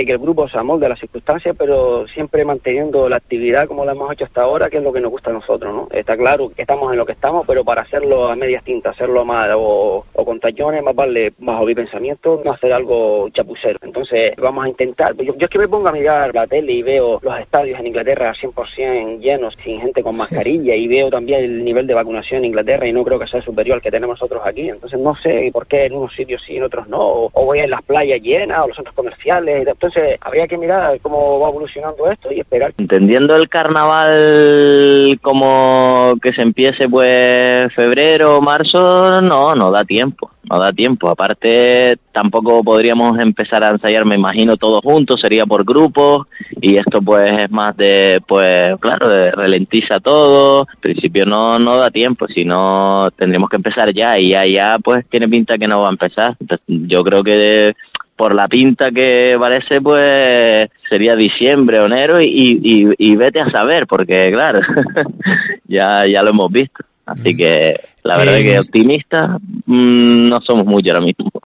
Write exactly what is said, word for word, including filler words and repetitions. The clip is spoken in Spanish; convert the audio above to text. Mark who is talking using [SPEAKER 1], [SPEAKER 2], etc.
[SPEAKER 1] de que el grupo se amolde a las circunstancias, pero siempre manteniendo la actividad como la hemos hecho hasta ahora, que es lo que nos gusta a nosotros, ¿no? Está claro que estamos en lo que estamos, pero para hacerlo a medias tintas, hacerlo mal o, o con tallones, más vale bajo mi pensamiento, no hacer algo chapucero. Entonces vamos a intentar, yo, yo es que me pongo a mirar la tele y veo los estadios en Inglaterra cien por ciento llenos, sin gente con mascarilla, y veo también el nivel de vacunación en Inglaterra y no creo que sea superior al que tenemos nosotros aquí. Entonces no sé por qué en unos sitios sí, en otros no, o, o voy a las playas llenas o los centros comerciales. Entonces habría que mirar cómo va evolucionando esto y esperar.
[SPEAKER 2] Entendiendo el carnaval como que se empiece pues febrero, marzo, no, no da tiempo, no da tiempo. Aparte tampoco podríamos empezar a ensayar, me imagino, todos juntos, sería por grupos, y esto pues es más de, pues claro, de ralentiza todo. Al principio no, no da tiempo, si no tendríamos que empezar ya, y ya, ya pues tiene pinta que no va a empezar. Entonces, yo creo que de, por la pinta que parece, pues sería diciembre o enero, y, y, y vete a saber, porque claro, ya, ya lo hemos visto. Así que la verdad eh, es que optimistas mmm, no somos mucho ahora mismo.